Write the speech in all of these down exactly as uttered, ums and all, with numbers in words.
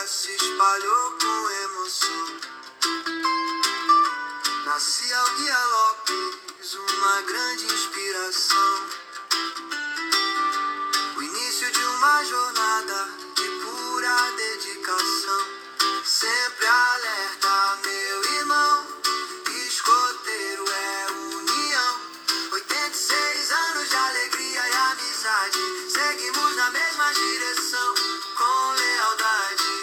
vida se espalhou com emoção. Nascia o Guia Lopes, uma grande inspiração. O início de uma jornada de pura dedicação. Sempre alerta, meu irmão, escoteiro é união. oitenta e seis anos de alegria e amizade. Seguimos na mesma direção, com lealdade.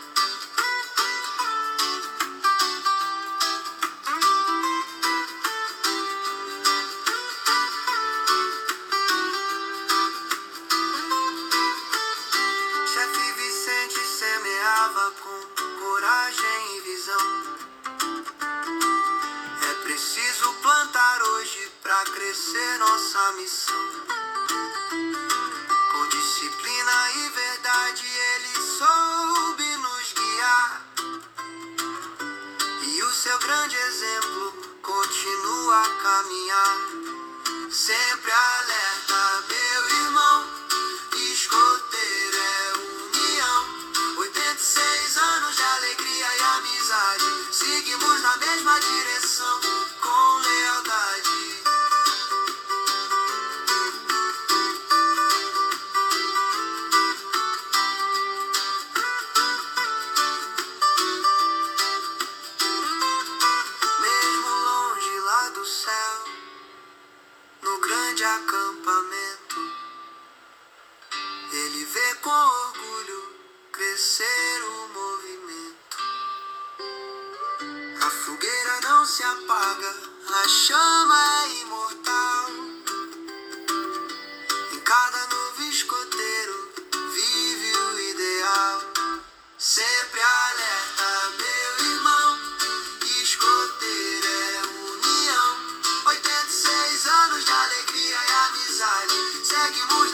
Chefe Vicente semeava com coragem e visão. É preciso plantar hoje pra crescer nossa missão. Com disciplina e verdade ele soube nos guiar. E o seu grande exemplo continua a caminhar. Sempre alerta, meu irmão, escoteiro é união. oitenta e seis anos de alegria e amizade. Seguimos na mesma direção, com lealdade. Mesmo longe lá do céu, no grande acampamento, ele vê com orgulho crescer o movimento. A fogueira não se apaga, a chama é imortal. Em cada novo escoteiro vive o ideal. Sempre alerta, meu irmão, escoteiro é união. oitenta e seis anos de alegria e amizade. Seguimos